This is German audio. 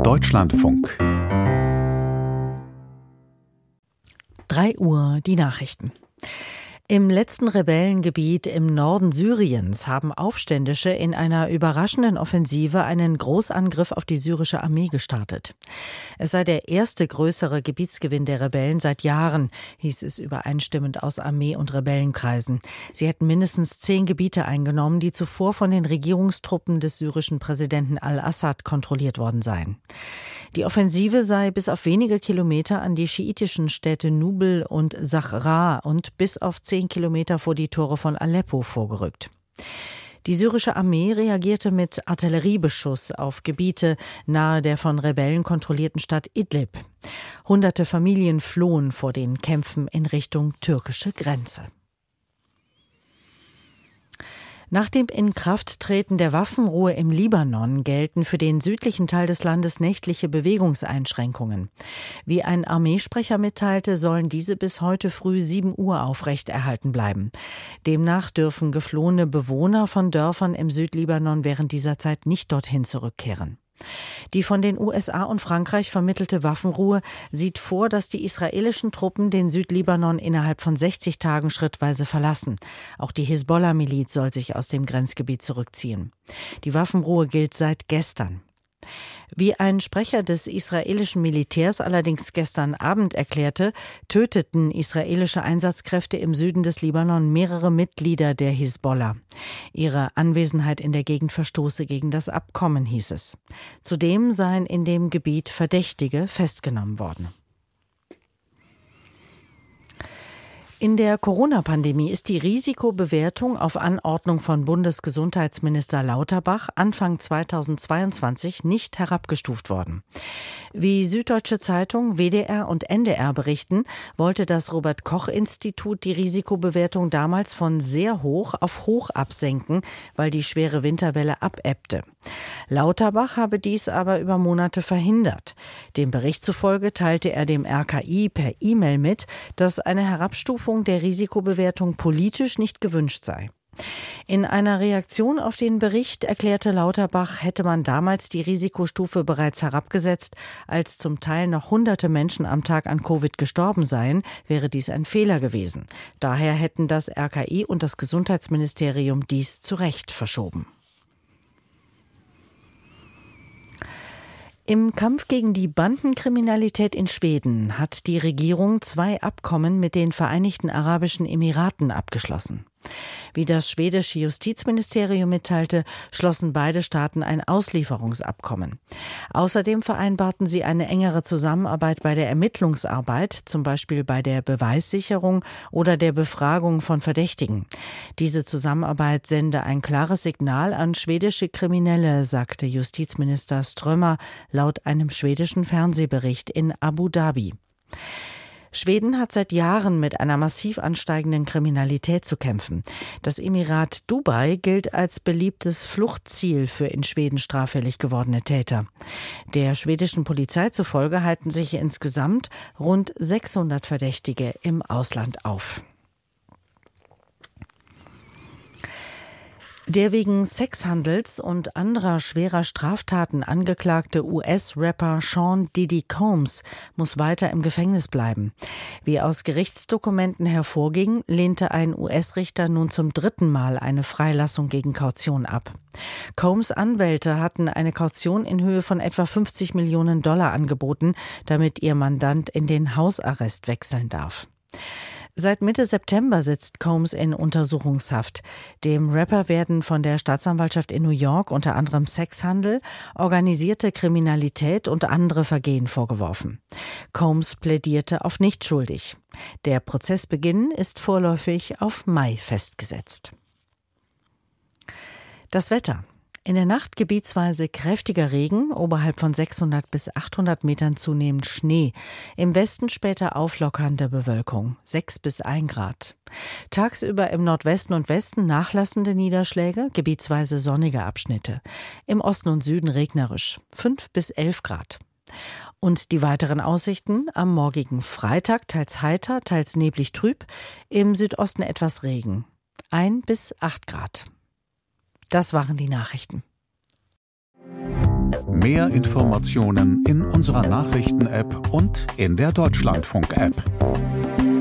Deutschlandfunk. 3 Uhr, die Nachrichten. Im letzten Rebellengebiet im Norden Syriens haben Aufständische in einer überraschenden Offensive einen Großangriff auf die syrische Armee gestartet. Es sei der erste größere Gebietsgewinn der Rebellen seit Jahren, hieß es übereinstimmend aus Armee- und Rebellenkreisen. Sie hätten mindestens 10 Gebiete eingenommen, die zuvor von den Regierungstruppen des syrischen Präsidenten al-Assad kontrolliert worden seien. Die Offensive sei bis auf wenige Kilometer an die schiitischen Städte Nubel und Sachra und bis auf 10 Kilometer vor die Tore von Aleppo vorgerückt. Die syrische Armee reagierte mit Artilleriebeschuss auf Gebiete nahe der von Rebellen kontrollierten Stadt Idlib. Hunderte Familien flohen vor den Kämpfen in Richtung türkische Grenze. Nach dem Inkrafttreten der Waffenruhe im Libanon gelten für den südlichen Teil des Landes nächtliche Bewegungseinschränkungen. Wie ein Armeesprecher mitteilte, sollen diese bis heute früh 7 Uhr aufrechterhalten bleiben. Demnach dürfen geflohene Bewohner von Dörfern im Südlibanon während dieser Zeit nicht dorthin zurückkehren. Die von den USA und Frankreich vermittelte Waffenruhe sieht vor, dass die israelischen Truppen den Südlibanon innerhalb von 60 Tagen schrittweise verlassen. Auch die Hisbollah-Miliz soll sich aus dem Grenzgebiet zurückziehen. Die Waffenruhe gilt seit gestern. Wie ein Sprecher des israelischen Militärs allerdings gestern Abend erklärte, töteten israelische Einsatzkräfte im Süden des Libanon mehrere Mitglieder der Hisbollah. Ihre Anwesenheit in der Gegend verstoße gegen das Abkommen, hieß es. Zudem seien in dem Gebiet Verdächtige festgenommen worden. In der Corona-Pandemie ist die Risikobewertung auf Anordnung von Bundesgesundheitsminister Lauterbach Anfang 2022 nicht herabgestuft worden. Wie Süddeutsche Zeitung, WDR und NDR berichten, wollte das Robert-Koch-Institut die Risikobewertung damals von sehr hoch auf hoch absenken, weil die schwere Winterwelle abebbte. Lauterbach habe dies aber über Monate verhindert. Dem Bericht zufolge teilte er dem RKI per E-Mail mit, dass eine Herabstufung der Risikobewertung politisch nicht gewünscht sei. In einer Reaktion auf den Bericht erklärte Lauterbach, hätte man damals die Risikostufe bereits herabgesetzt, als zum Teil noch hunderte Menschen am Tag an Covid gestorben seien, wäre dies ein Fehler gewesen. Daher hätten das RKI und das Gesundheitsministerium dies zu Recht verschoben. Im Kampf gegen die Bandenkriminalität in Schweden hat die Regierung 2 Abkommen mit den Vereinigten Arabischen Emiraten abgeschlossen. Wie das schwedische Justizministerium mitteilte, schlossen beide Staaten ein Auslieferungsabkommen. Außerdem vereinbarten sie eine engere Zusammenarbeit bei der Ermittlungsarbeit, zum Beispiel bei der Beweissicherung oder der Befragung von Verdächtigen. Diese Zusammenarbeit sende ein klares Signal an schwedische Kriminelle, sagte Justizminister Strömmer laut einem schwedischen Fernsehbericht in Abu Dhabi. Schweden hat seit Jahren mit einer massiv ansteigenden Kriminalität zu kämpfen. Das Emirat Dubai gilt als beliebtes Fluchtziel für in Schweden straffällig gewordene Täter. Der schwedischen Polizei zufolge halten sich insgesamt rund 600 Verdächtige im Ausland auf. Der wegen Sexhandels und anderer schwerer Straftaten angeklagte US-Rapper Sean Diddy Combs muss weiter im Gefängnis bleiben. Wie aus Gerichtsdokumenten hervorging, lehnte ein US-Richter nun zum 3. Mal eine Freilassung gegen Kaution ab. Combs Anwälte hatten eine Kaution in Höhe von etwa $50 Millionen angeboten, damit ihr Mandant in den Hausarrest wechseln darf. Seit Mitte September sitzt Combs in Untersuchungshaft. Dem Rapper werden von der Staatsanwaltschaft in New York unter anderem Sexhandel, organisierte Kriminalität und andere Vergehen vorgeworfen. Combs plädierte auf nicht schuldig. Der Prozessbeginn ist vorläufig auf Mai festgesetzt. Das Wetter. In der Nacht gebietsweise kräftiger Regen, oberhalb von 600 bis 800 Metern zunehmend Schnee. Im Westen später auflockernde Bewölkung, 6 bis 1 Grad. Tagsüber im Nordwesten und Westen nachlassende Niederschläge, gebietsweise sonnige Abschnitte. Im Osten und Süden regnerisch, 5 bis 11 Grad. Und die weiteren Aussichten: am morgigen Freitag teils heiter, teils neblig trüb, im Südosten etwas Regen, 1 bis 8 Grad. Das waren die Nachrichten. Mehr Informationen in unserer Nachrichten-App und in der Deutschlandfunk-App.